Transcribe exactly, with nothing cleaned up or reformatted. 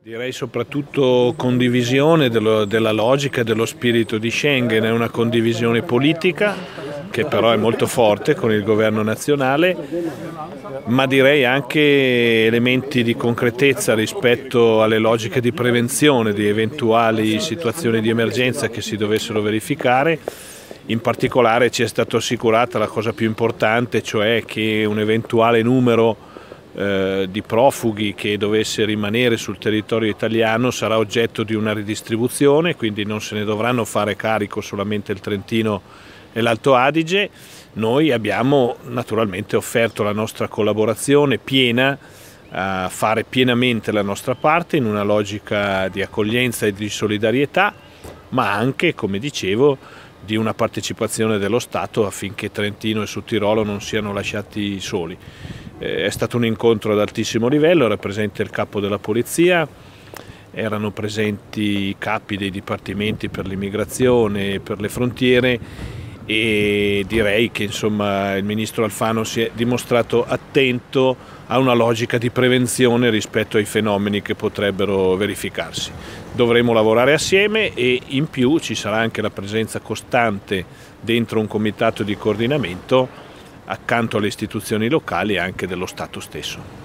Direi soprattutto condivisione dello, della logica e dello spirito di Schengen, è una condivisione politica che però è molto forte con il governo nazionale, ma direi anche elementi di concretezza rispetto alle logiche di prevenzione di eventuali situazioni di emergenza che si dovessero verificare. In particolare ci è stata assicurata la cosa più importante, cioè che un eventuale numero Eh, di profughi che dovesse rimanere sul territorio italiano sarà oggetto di una ridistribuzione, quindi non se ne dovranno fare carico solamente il Trentino e l'Alto Adige. Noi abbiamo naturalmente offerto la nostra collaborazione piena a fare pienamente la nostra parte in una logica di accoglienza e di solidarietà, ma anche, come dicevo, di una partecipazione dello Stato affinché Trentino e Sudtirolo non siano lasciati soli. È stato un incontro ad altissimo livello, era presente il capo della polizia, erano presenti i capi dei dipartimenti per l'immigrazione e per le frontiere e direi che insomma il ministro Alfano si è dimostrato attento a una logica di prevenzione rispetto ai fenomeni che potrebbero verificarsi. Dovremo lavorare assieme e in più ci sarà anche la presenza costante dentro un comitato di coordinamento accanto alle istituzioni locali e anche dello Stato stesso.